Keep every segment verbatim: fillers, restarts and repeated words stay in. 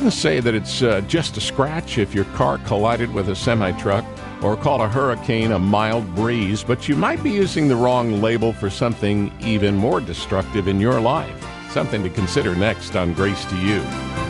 wouldn't say that it's uh, just a scratch if your car collided with a semi-truck or call a hurricane a mild breeze, but you might be using the wrong label for something even more destructive in your life. Something to consider next on Grace to You.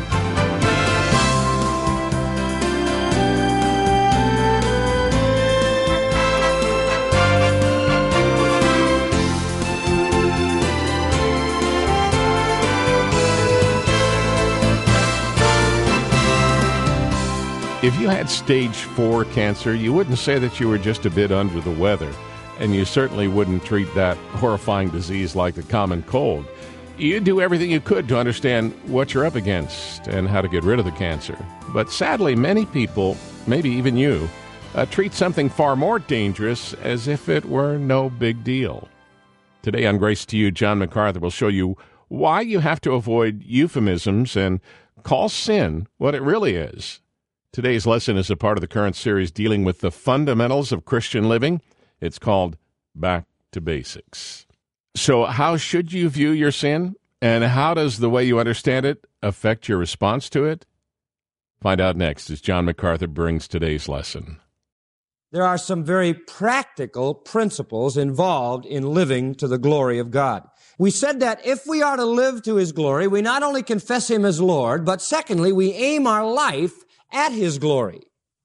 If you had stage four cancer, you wouldn't say that you were just a bit under the weather, and you certainly wouldn't treat that horrifying disease like the common cold. You'd do everything you could to understand what you're up against and how to get rid of the cancer. But sadly, many people, maybe even you, uh, treat something far more dangerous as if it were no big deal. Today on Grace to You, John MacArthur will show you why you have to avoid euphemisms and call sin what it really is. Today's lesson is a part of the current series dealing with the fundamentals of Christian living. It's called Back to Basics. So how should you view your sin, and how does the way you understand it affect your response to it? Find out next as John MacArthur brings today's lesson. There are some very practical principles involved in living to the glory of God. We said that if we are to live to His glory, we not only confess Him as Lord, but secondly, we aim our life at His glory.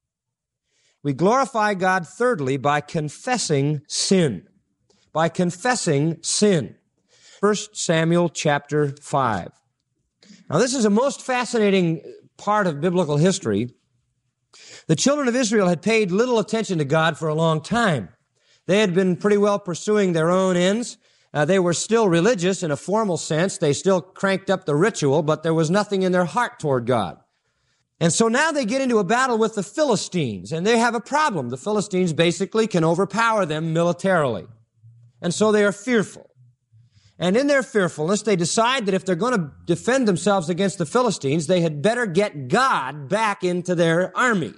We glorify God, thirdly, by confessing sin. By confessing sin. First Samuel chapter five. Now, this is a most fascinating part of biblical history. The children of Israel had paid little attention to God for a long time. They had been pretty well pursuing their own ends. Uh, they were still religious in a formal sense. They still cranked up the ritual, but there was nothing in their heart toward God. And so now they get into a battle with the Philistines, and they have a problem. The Philistines basically can overpower them militarily. And so they are fearful. And in their fearfulness, they decide that if they're going to defend themselves against the Philistines, they had better get God back into their army.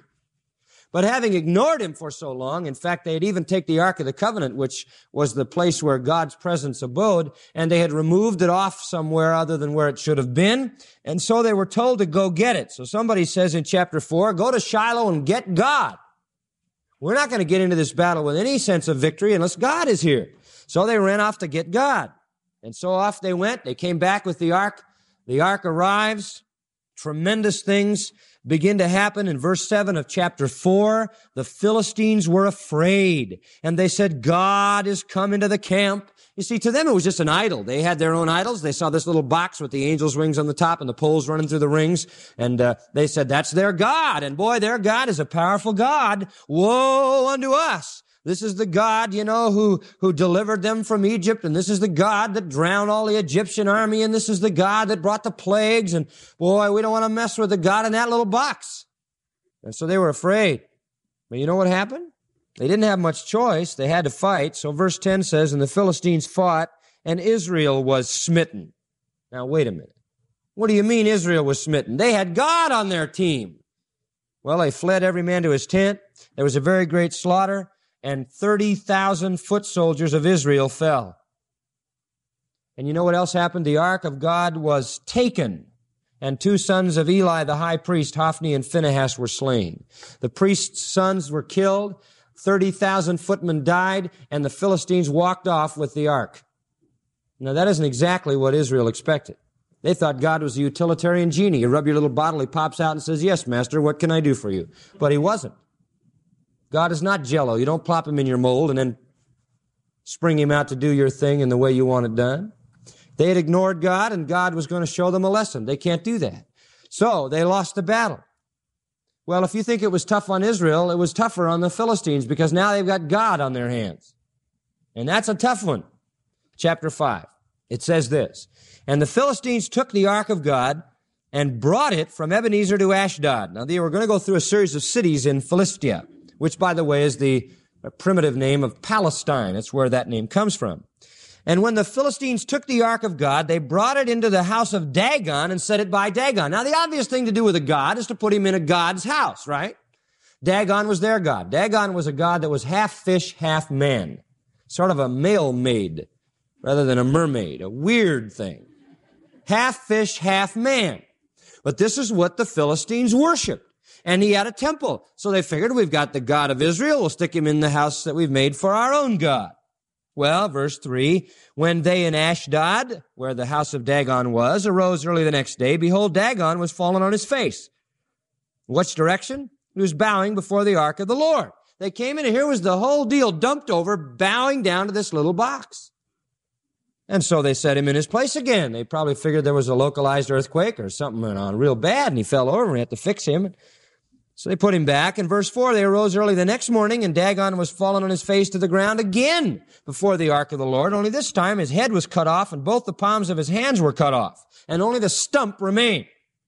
But having ignored Him for so long, in fact, they had even taken the Ark of the Covenant, which was the place where God's presence abode, and they had removed it off somewhere other than where it should have been. And so they were told to go get it. So somebody says in chapter four, go to Shiloh and get God. We're not going to get into this battle with any sense of victory unless God is here. So they ran off to get God. And so off they went. They came back with the Ark. The Ark arrives. Tremendous things begin to happen. In verse seven of chapter four, the Philistines were afraid, and they said, God is come into the camp. You see, to them it was just an idol. They had their own idols. They saw this little box with the angel's wings on the top and the poles running through the rings, and uh, they said, that's their God. And boy, their God is a powerful God. Woe unto us! This is the God, you know, who, who delivered them from Egypt, and this is the God that drowned all the Egyptian army, and this is the God that brought the plagues, and boy, we don't want to mess with the God in that little box. And so they were afraid. But you know what happened? They didn't have much choice. They had to fight. So verse ten says, and the Philistines fought, and Israel was smitten. Now, wait a minute. What do you mean Israel was smitten? They had God on their team. Well, they fled every man to his tent. There was a very great slaughter, and thirty thousand foot soldiers of Israel fell. And you know what else happened? The ark of God was taken, and two sons of Eli, the high priest, Hophni and Phinehas, were slain. The priest's sons were killed, thirty thousand footmen died, and the Philistines walked off with the ark. Now, that isn't exactly what Israel expected. They thought God was a utilitarian genie. You rub your little bottle, He pops out and says, yes, master, what can I do for you? But He wasn't. God is not Jell-O. You don't plop Him in your mold and then spring Him out to do your thing in the way you want it done. They had ignored God, and God was going to show them a lesson. They can't do that. So they lost the battle. Well, if you think it was tough on Israel, it was tougher on the Philistines, because now they've got God on their hands. And that's a tough one. Chapter five. It says this, and the Philistines took the ark of God and brought it from Ebenezer to Ashdod. Now, they were going to go through a series of cities in Philistia, which, by the way, is the primitive name of Palestine. It's where that name comes from. And when the Philistines took the ark of God, they brought it into the house of Dagon and set it by Dagon. Now, the obvious thing to do with a god is to put him in a god's house, right? Dagon was their god. Dagon was a god that was half fish, half man. Sort of a male maid rather than a mermaid. A weird thing. Half fish, half man. But this is what the Philistines worshiped. And he had a temple. So they figured, we've got the God of Israel, we'll stick him in the house that we've made for our own God. Well, verse three, when they in Ashdod, where the house of Dagon was, arose early the next day, behold, Dagon was fallen on his face. Which direction? He was bowing before the ark of the Lord. They came in, and here was the whole deal dumped over, bowing down to this little box. And so they set him in his place again. They probably figured there was a localized earthquake or something went on real bad, and he fell over, and we had to fix him. So they put him back. In verse four, they arose early the next morning, and Dagon was fallen on his face to the ground again before the ark of the Lord. Only this time his head was cut off, and both the palms of his hands were cut off, and only the stump remained.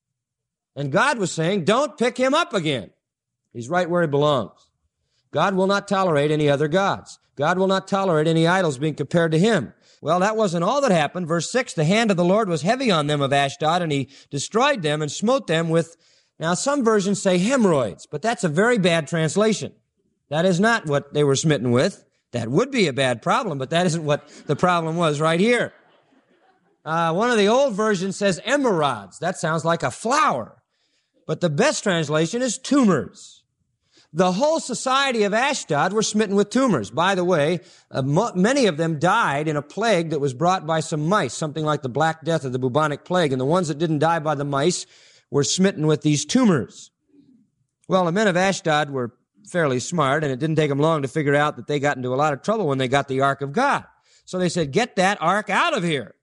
And God was saying, don't pick him up again. He's right where he belongs. God will not tolerate any other gods. God will not tolerate any idols being compared to him. Well, that wasn't all that happened. Verse six, the hand of the Lord was heavy on them of Ashdod, and he destroyed them and smote them with, now some versions say hemorrhoids, but that's a very bad translation. That is not what they were smitten with. That would be a bad problem, but that isn't what the problem was right here. Uh, one of the old versions says emerods. That sounds like a flower. But the best translation is tumors. The whole society of Ashdod were smitten with tumors. By the way, uh, mo- many of them died in a plague that was brought by some mice, something like the Black Death or the bubonic plague. And the ones that didn't die by the mice were smitten with these tumors. Well, the men of Ashdod were fairly smart, and it didn't take them long to figure out that they got into a lot of trouble when they got the Ark of God. So they said, get that Ark out of here.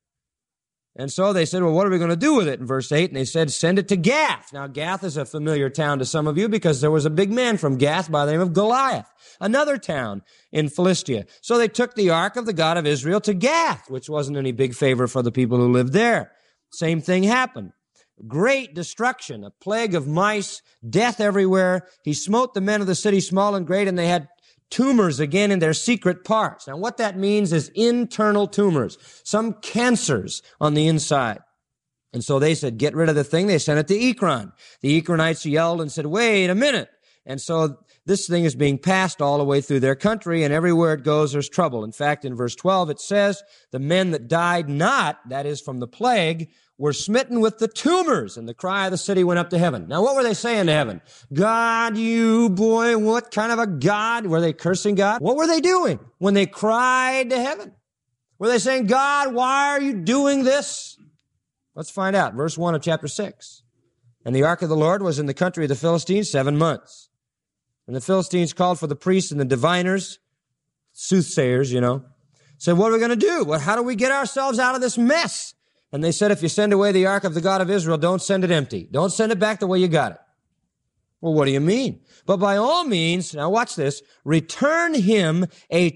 And so they said, well, what are we going to do with it? In verse eight, and they said, send it to Gath. Now, Gath is a familiar town to some of you because there was a big man from Gath by the name of Goliath, another town in Philistia. So they took the ark of the God of Israel to Gath, which wasn't any big favor for the people who lived there. Same thing happened. Great destruction, a plague of mice, death everywhere. He smote the men of the city, small and great, and they had tumors again in their secret parts. Now, what that means is internal tumors, some cancers on the inside. And so they said, get rid of the thing. They sent it to Ekron. The Ekronites yelled and said, wait a minute. And so this thing is being passed all the way through their country, and everywhere it goes, there's trouble. In fact, in verse twelve, it says, the men that died not, that is from the plague, were smitten with the tumors, and the cry of the city went up to heaven. Now, what were they saying to heaven? God, you boy, what kind of a God? Were they cursing God? What were they doing when they cried to heaven? Were they saying, God, why are you doing this? Let's find out. Verse one of chapter six. And the ark of the Lord was in the country of the Philistines seven months. And the Philistines called for the priests and the diviners, soothsayers, you know, said, what are we going to do? Well, how do we get ourselves out of this mess? And they said, if you send away the ark of the God of Israel, don't send it empty. Don't send it back the way you got it. Well, what do you mean? But by all means, now watch this, return him a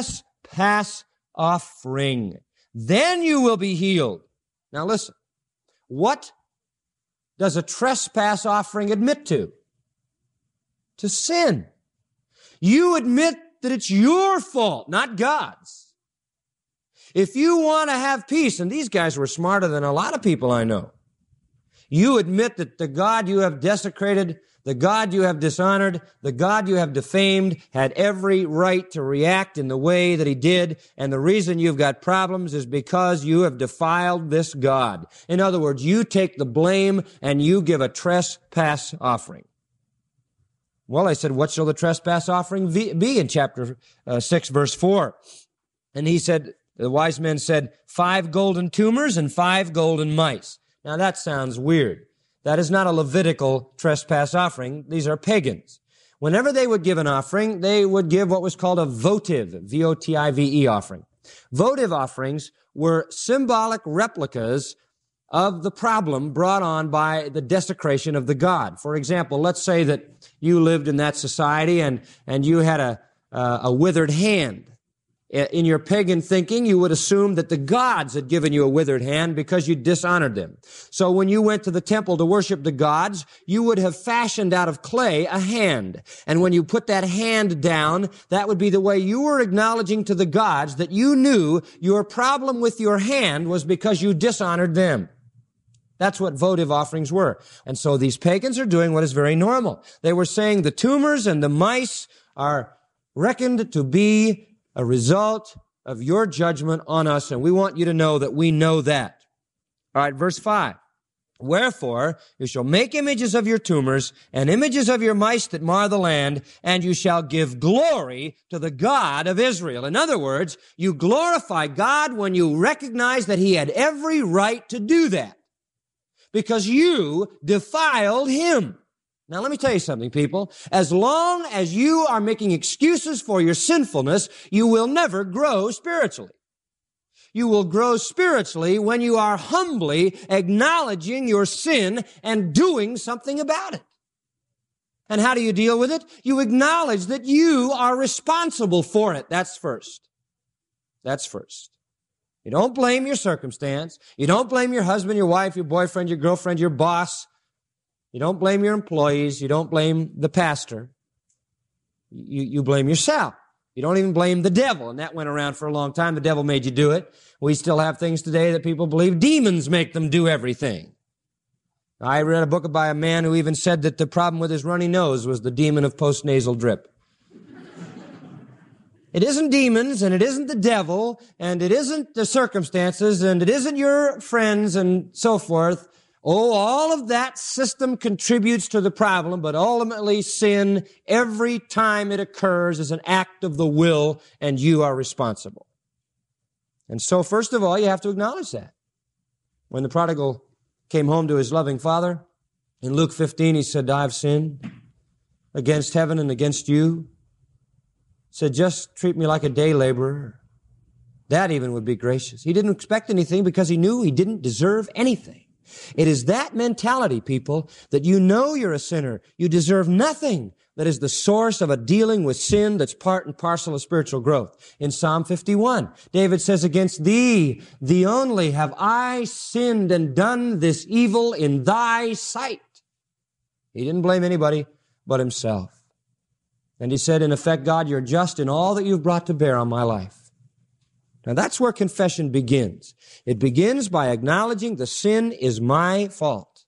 trespass offering. Then you will be healed. Now listen, what does a trespass offering admit to? To sin. You admit that it's your fault, not God's. If you want to have peace, and these guys were smarter than a lot of people I know, you admit that the God you have desecrated, the God you have dishonored, the God you have defamed had every right to react in the way that he did, and the reason you've got problems is because you have defiled this God. In other words, you take the blame and you give a trespass offering. Well, I said, what shall the trespass offering be in chapter uh, six, verse four? And he said, the wise men said, five golden tumors and five golden mice. Now that sounds weird. That is not a Levitical trespass offering. These are pagans. Whenever they would give an offering, they would give what was called a votive, V O T I V E offering. Votive offerings were symbolic replicas of the problem brought on by the desecration of the god. For example, let's say that you lived in that society and, and you had a, uh, a withered hand. In your pagan thinking, you would assume that the gods had given you a withered hand because you dishonored them. So when you went to the temple to worship the gods, you would have fashioned out of clay a hand. And when you put that hand down, that would be the way you were acknowledging to the gods that you knew your problem with your hand was because you dishonored them. That's what votive offerings were. And so these pagans are doing what is very normal. They were saying the tumors and the mice are reckoned to be a result of your judgment on us, and we want you to know that we know that. All right, verse five. Wherefore, you shall make images of your tumors and images of your mice that mar the land, and you shall give glory to the God of Israel. In other words, you glorify God when you recognize that he had every right to do that, because you defiled him. Now, let me tell you something, people. As long as you are making excuses for your sinfulness, you will never grow spiritually. You will grow spiritually when you are humbly acknowledging your sin and doing something about it. And how do you deal with it? You acknowledge that you are responsible for it. That's first. That's first. You don't blame your circumstance. You don't blame your husband, your wife, your boyfriend, your girlfriend, your boss. You don't blame your employees. You don't blame the pastor. You, you blame yourself. You don't even blame the devil, and that went around for a long time. The devil made you do it. We still have things today that people believe demons make them do everything. I read a book by a man who even said that the problem with his runny nose was the demon of postnasal drip. It isn't demons, and it isn't the devil, and it isn't the circumstances, and it isn't your friends, and so forth. Oh, all of that system contributes to the problem, but ultimately sin, every time it occurs, is an act of the will, and you are responsible. And so, first of all, you have to acknowledge that. When the prodigal came home to his loving father, in Luke fifteen, he said, I've sinned against heaven and against you. He said, just treat me like a day laborer. That even would be gracious. He didn't expect anything because he knew he didn't deserve anything. It is that mentality, people, that you know you're a sinner. You deserve nothing. That is the source of a dealing with sin that's part and parcel of spiritual growth. In Psalm fifty-one, David says, against thee, thee only, have I sinned and done this evil in thy sight. He didn't blame anybody but himself. And he said, in effect, God, you're just in all that you've brought to bear on my life. Now that's where confession begins. It begins by acknowledging the sin is my fault.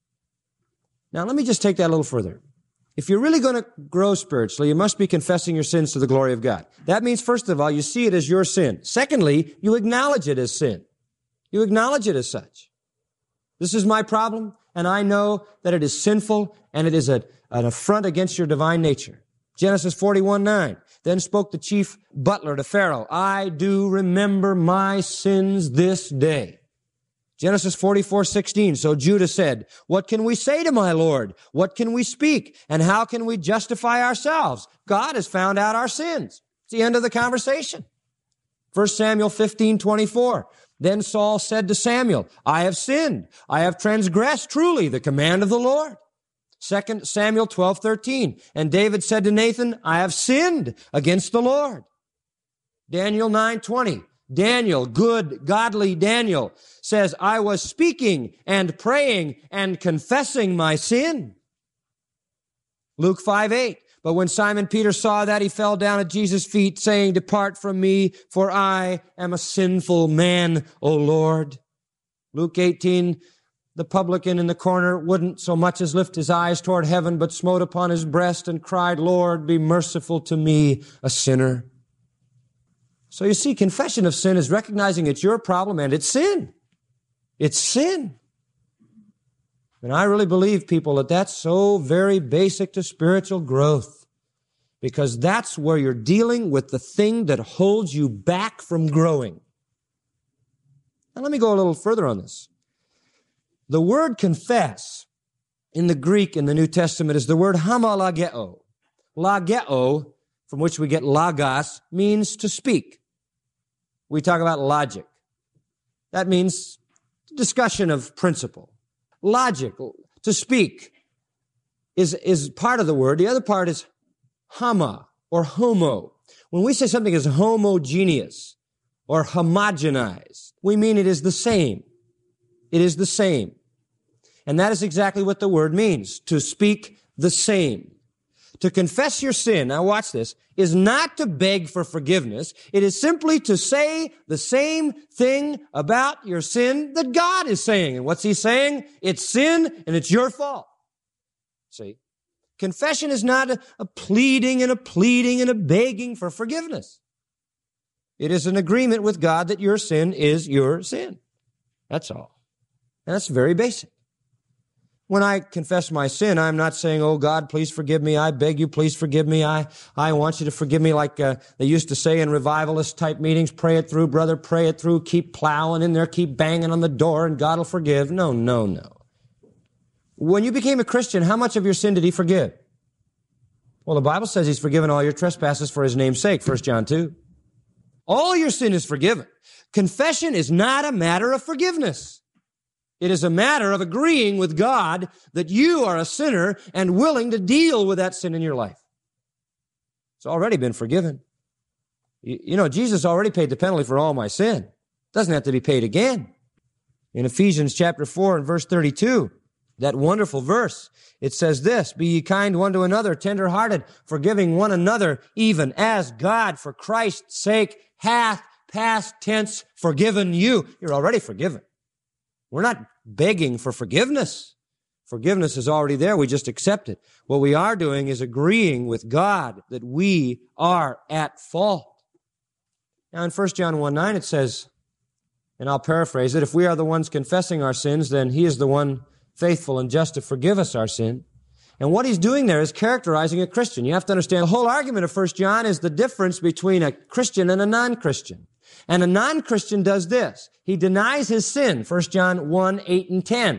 Now let me just take that a little further. If you're really going to grow spiritually, you must be confessing your sins to the glory of God. That means, first of all, you see it as your sin. Secondly, you acknowledge it as sin. You acknowledge it as such. This is my problem, and I know that it is sinful, and it is a, an affront against your divine nature. Genesis forty-one nine. Then spoke the chief butler to Pharaoh, I do remember my sins this day. Genesis forty-four sixteen. So Judah said, what can we say to my Lord? What can we speak? And how can we justify ourselves? God has found out our sins. It's the end of the conversation. First Samuel fifteen twenty-four. Then Saul said to Samuel, I have sinned. I have transgressed truly the command of the Lord. Second Samuel twelve thirteen. And David said to Nathan, I have sinned against the Lord. Daniel nine twenty. Daniel, good, godly Daniel, says, I was speaking and praying and confessing my sin. Luke five eight. But when Simon Peter saw that, he fell down at Jesus' feet, saying, depart from me, for I am a sinful man, O Lord. Luke eighteen. The publican in the corner wouldn't so much as lift his eyes toward heaven, but smote upon his breast and cried, Lord, be merciful to me, a sinner. So you see, confession of sin is recognizing it's your problem and it's sin. It's sin. And I really believe, people, that that's so very basic to spiritual growth, because that's where you're dealing with the thing that holds you back from growing. Now let me go a little further on this. The word confess in the Greek in the New Testament is the word homologeo. Logeo, from which we get logos, means to speak. We talk about logic. That means discussion of principle. Logic, to speak, is, is part of the word. The other part is homo or homo. When we say something is homogeneous or homogenized, we mean it is the same. It is the same. And that is exactly what the word means, to speak the same. To confess your sin, now watch this, is not to beg for forgiveness. It is simply to say the same thing about your sin that God is saying. And what's he saying? It's sin and it's your fault. See? Confession is not a, a pleading and a pleading and a begging for forgiveness. It is an agreement with God that your sin is your sin. That's all. And that's very basic. When I confess my sin, I'm not saying, oh, God, please forgive me. I beg you, please forgive me. I, I want you to forgive me, like uh, they used to say in revivalist-type meetings, pray it through, brother, pray it through. Keep plowing in there, keep banging on the door, and God will forgive. No, no, no. When you became a Christian, how much of your sin did he forgive? Well, the Bible says he's forgiven all your trespasses for his name's sake, First John two. All your sin is forgiven. Confession is not a matter of forgiveness. It is a matter of agreeing with God that you are a sinner and willing to deal with that sin in your life. It's already been forgiven. You, you know, Jesus already paid the penalty for all my sin. It doesn't have to be paid again. In Ephesians chapter four and verse thirty-two, that wonderful verse, it says this, be ye kind one to another, tender-hearted, forgiving one another, even as God for Christ's sake hath, past tense, forgiven you. You're already forgiven. We're not begging for forgiveness. Forgiveness is already there. We just accept it. What we are doing is agreeing with God that we are at fault. Now in First John one nine it says, and I'll paraphrase it, if we are the ones confessing our sins, then he is the one faithful and just to forgive us our sin. And what he's doing there is characterizing a Christian. You have to understand the whole argument of First John is the difference between a Christian and a non-Christian. And a non-Christian does this. He denies his sin, First John one, eight, and ten.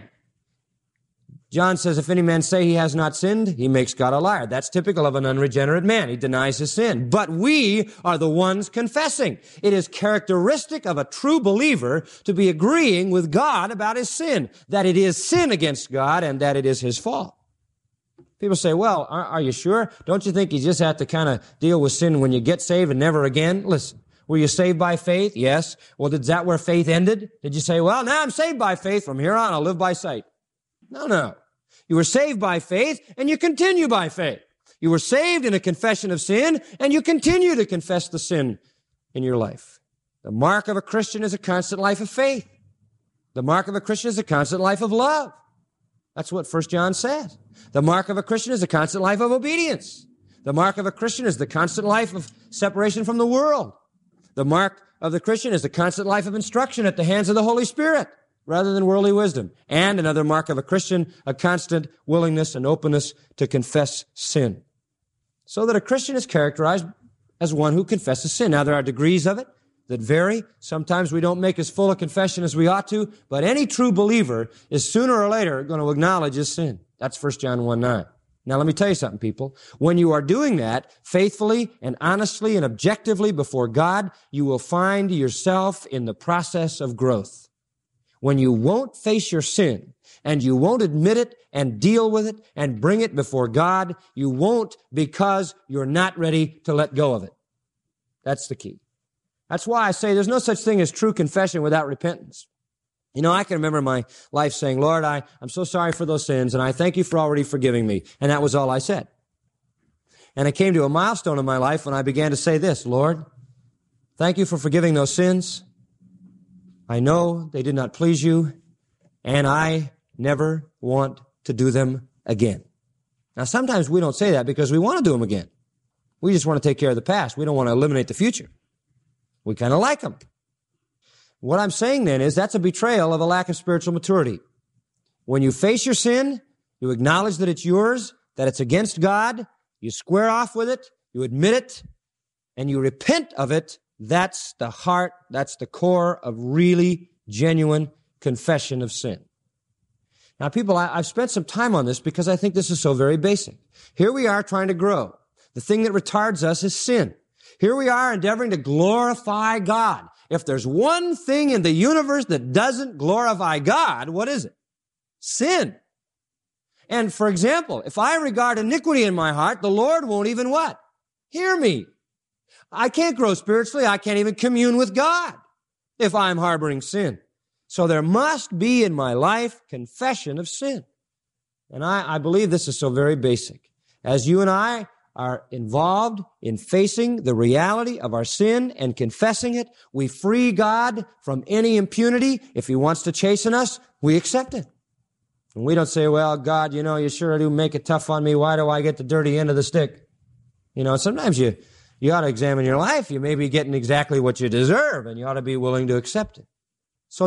John says, if any man say he has not sinned, he makes God a liar. That's typical of an unregenerate man. He denies his sin. But we are the ones confessing. It is characteristic of a true believer to be agreeing with God about his sin, that it is sin against God and that it is his fault. People say, well, are, are you sure? Don't you think you just have to kind of deal with sin when you get saved and never again? Listen. Were you saved by faith? Yes. Well, is that where faith ended? Did you say, well, now I'm saved by faith. From here on, I'll live by sight. No, no. You were saved by faith, and you continue by faith. You were saved in a confession of sin, and you continue to confess the sin in your life. The mark of a Christian is a constant life of faith. The mark of a Christian is a constant life of love. That's what First John says. The mark of a Christian is a constant life of obedience. The mark of a Christian is the constant life of separation from the world. The mark of the Christian is the constant life of instruction at the hands of the Holy Spirit rather than worldly wisdom. And another mark of a Christian, a constant willingness and openness to confess sin. So that a Christian is characterized as one who confesses sin. Now, there are degrees of it that vary. Sometimes we don't make as full a confession as we ought to, but any true believer is sooner or later going to acknowledge his sin. That's First John one nine. Now, let me tell you something, people. When you are doing that faithfully and honestly and objectively before God, you will find yourself in the process of growth. When you won't face your sin and you won't admit it and deal with it and bring it before God, you won't because you're not ready to let go of it. That's the key. That's why I say there's no such thing as true confession without repentance. You know, I can remember my life saying, Lord, I, I'm so sorry for those sins, and I thank you for already forgiving me. And that was all I said. And I came to a milestone in my life when I began to say this, Lord, thank you for forgiving those sins. I know they did not please you, and I never want to do them again. Now, sometimes we don't say that because we want to do them again. We just want to take care of the past. We don't want to eliminate the future. We kind of like them. What I'm saying then is that's a betrayal of a lack of spiritual maturity. When you face your sin, you acknowledge that it's yours, that it's against God, you square off with it, you admit it, and you repent of it. That's the heart, that's the core of really genuine confession of sin. Now, people, I, I've spent some time on this because I think this is so very basic. Here we are trying to grow. The thing that retards us is sin. Here we are endeavoring to glorify God. If there's one thing in the universe that doesn't glorify God, what is it? Sin. And for example, if I regard iniquity in my heart, the Lord won't even what? Hear me. I can't grow spiritually. I can't even commune with God if I'm harboring sin. So there must be in my life confession of sin. And I, I believe this is so very basic. As you and I are involved in facing the reality of our sin and confessing it, we free God from any impunity. If he wants to chasten us, we accept it. And we don't say, well, God, you know, you sure do make it tough on me. Why do I get the dirty end of the stick? You know, sometimes you, you ought to examine your life. You may be getting exactly what you deserve, and you ought to be willing to accept it. So that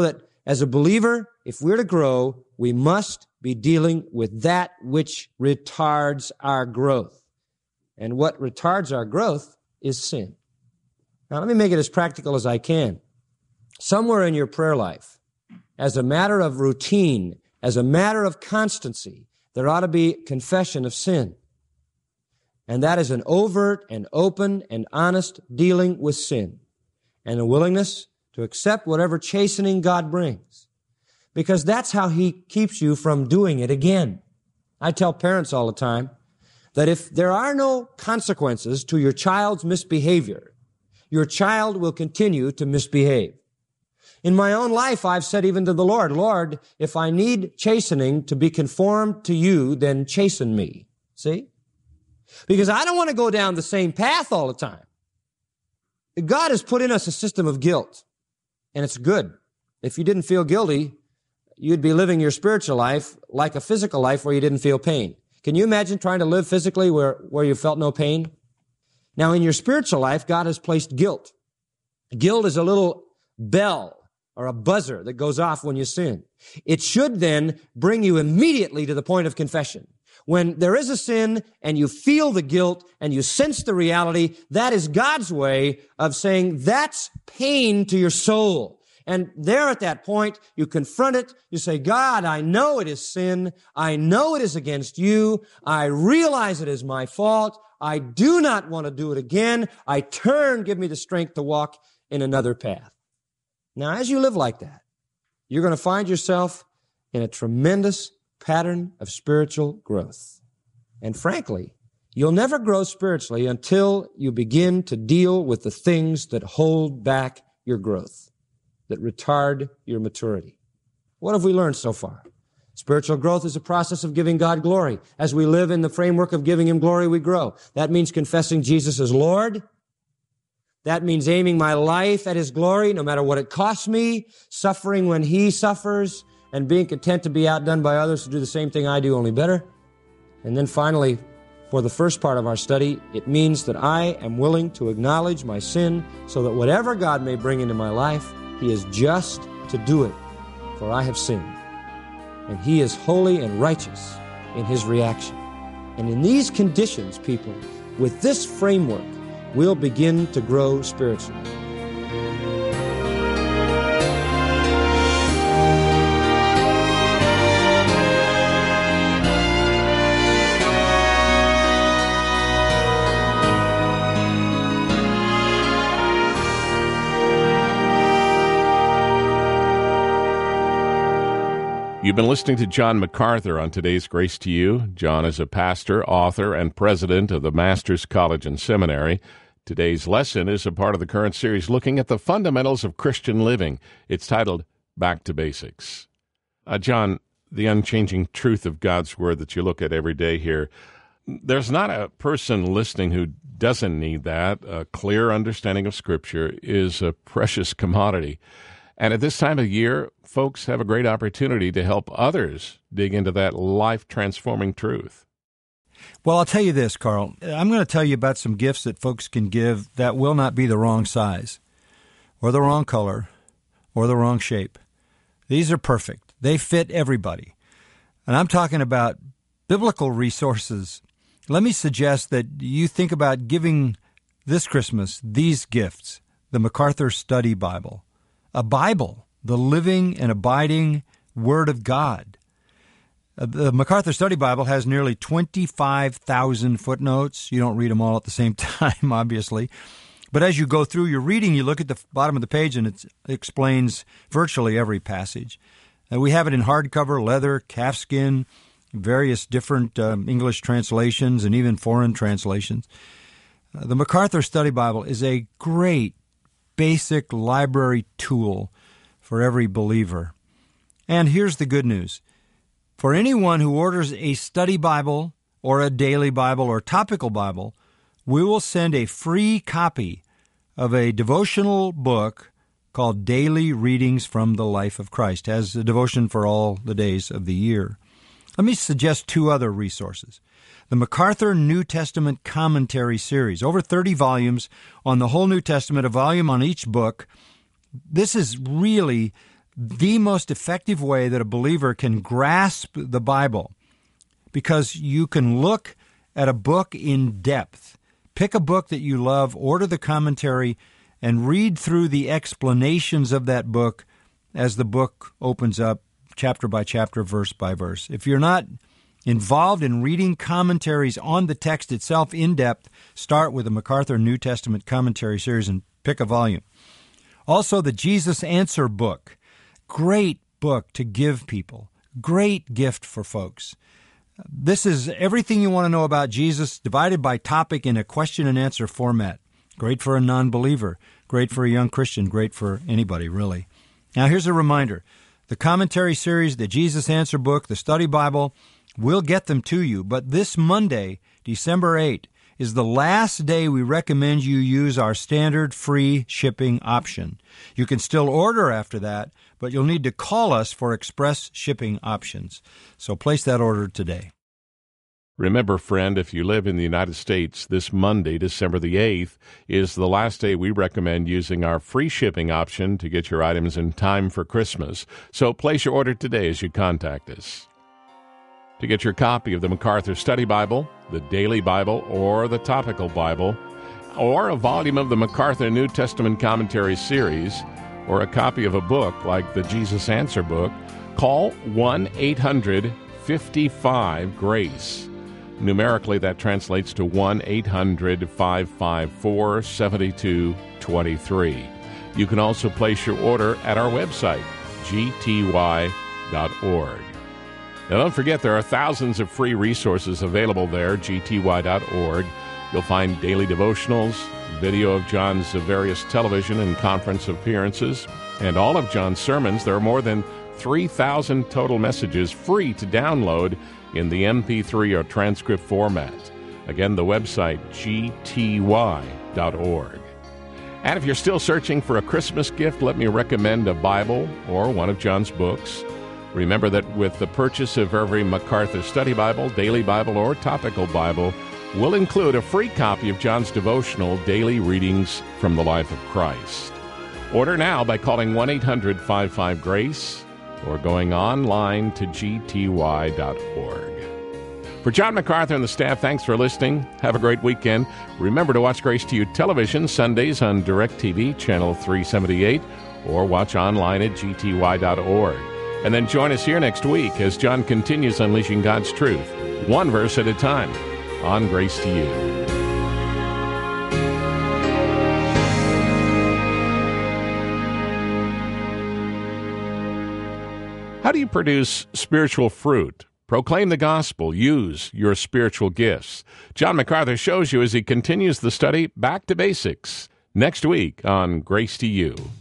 As a believer, if we're to grow, we must be dealing with that which retards our growth. And what retards our growth is sin. Now, let me make it as practical as I can. Somewhere in your prayer life, as a matter of routine, as a matter of constancy, there ought to be confession of sin. And that is an overt and open and honest dealing with sin and a willingness to accept whatever chastening God brings. Because that's how He keeps you from doing it again. I tell parents all the time that if there are no consequences to your child's misbehavior, your child will continue to misbehave. In my own life, I've said even to the Lord, Lord, if I need chastening to be conformed to you, then chasten me. See? Because I don't want to go down the same path all the time. God has put in us a system of guilt, and it's good. If you didn't feel guilty, you'd be living your spiritual life like a physical life where you didn't feel pain. Can you imagine trying to live physically where, where you felt no pain? Now, in your spiritual life, God has placed guilt. Guilt is a little bell or a buzzer that goes off when you sin. It should then bring you immediately to the point of confession. When there is a sin and you feel the guilt and you sense the reality, that is God's way of saying that's pain to your soul. And there at that point, you confront it. You say, God, I know it is sin. I know it is against you. I realize it is my fault. I do not want to do it again. I turn, give me the strength to walk in another path. Now, as you live like that, you're going to find yourself in a tremendous pattern of spiritual growth. And frankly, you'll never grow spiritually until you begin to deal with the things that hold back your growth, that retard your maturity. What have we learned so far? Spiritual growth is a process of giving God glory. As we live in the framework of giving Him glory, we grow. That means confessing Jesus as Lord. That means aiming my life at His glory, no matter what it costs me, suffering when He suffers, and being content to be outdone by others to do the same thing I do, only better. And then finally, for the first part of our study, it means that I am willing to acknowledge my sin so that whatever God may bring into my life, He is just to do it, for I have sinned. And He is holy and righteous in His reaction. And in these conditions, people, with this framework, we'll begin to grow spiritually. You've been listening to John MacArthur on today's Grace to You. John is a pastor, author, and president of the Masters College and Seminary. Today's lesson is a part of the current series looking at the fundamentals of Christian living. It's titled Back to Basics. Uh, John, the unchanging truth of God's Word that you look at every day here, there's not a person listening who doesn't need that. A clear understanding of Scripture is a precious commodity. And at this time of year, folks have a great opportunity to help others dig into that life-transforming truth. Well, I'll tell you this, Carl. I'm going to tell you about some gifts that folks can give that will not be the wrong size or the wrong color or the wrong shape. These are perfect. They fit everybody. And I'm talking about biblical resources. Let me suggest that you think about giving this Christmas these gifts: the MacArthur Study Bible, a Bible, the living and abiding Word of God. The MacArthur Study Bible has nearly twenty-five thousand footnotes. You don't read them all at the same time, obviously. But as you go through your reading, you look at the bottom of the page, and it explains virtually every passage. And we have it in hardcover, leather, calfskin, various different um, English translations, and even foreign translations. Uh, the MacArthur Study Bible is a great basic library tool for every believer. And here's the good news. For anyone who orders a study Bible or a daily Bible or topical Bible, we will send a free copy of a devotional book called Daily Readings from the Life of Christ, as a devotion for all the days of the year. Let me suggest two other resources. The MacArthur New Testament Commentary Series, over thirty volumes on the whole New Testament, a volume on each book. This is really the most effective way that a believer can grasp the Bible, because you can look at a book in depth. Pick a book that you love, order the commentary, and read through the explanations of that book as the book opens up, chapter by chapter, verse by verse. If you're not involved in reading commentaries on the text itself in depth, start with the MacArthur New Testament Commentary Series and pick a volume. Also, the Jesus Answer book. Great book to give people. Great gift for folks. This is everything you want to know about Jesus, divided by topic in a question and answer format. Great for a non-believer. Great for a young Christian. Great for anybody, really. Now, here's a reminder. The commentary series, the Jesus Answer book, the study Bible, we'll get them to you. But this Monday, December eighth, is the last day we recommend you use our standard free shipping option. You can still order after that, but you'll need to call us for express shipping options. So place that order today. Remember, friend, if you live in the United States, this Monday, December the eighth, is the last day we recommend using our free shipping option to get your items in time for Christmas. So place your order today as you contact us. To get your copy of the MacArthur Study Bible, the Daily Bible, or the Topical Bible, or a volume of the MacArthur New Testament Commentary Series, or a copy of a book like the Jesus Answer book, call one eight hundred fifty-five GRACE. Numerically, that translates to one eight hundred five five four seven two two three. You can also place your order at our website, g t y dot org. Now, don't forget, there are thousands of free resources available there, g t y dot org. You'll find daily devotionals, video of John's various television and conference appearances, and all of John's sermons. There are more than three thousand total messages free to download in the M P three or transcript format. Again, the website, g t y dot org. And if you're still searching for a Christmas gift, let me recommend a Bible or one of John's books. Remember that with the purchase of every MacArthur Study Bible, Daily Bible, or Topical Bible, we'll include a free copy of John's devotional, Daily Readings from the Life of Christ. Order now by calling one eight hundred five five GRACE or going online to g t y dot org. For John MacArthur and the staff, thanks for listening. Have a great weekend. Remember to watch Grace to You Television Sundays on DirecTV, Channel three seventy-eight, or watch online at g t y dot org. And then join us here next week as John continues unleashing God's truth, one verse at a time, on Grace to You. How do you produce spiritual fruit? Proclaim the gospel. Use your spiritual gifts. John MacArthur shows you as he continues the study Back to Basics next week on Grace to You.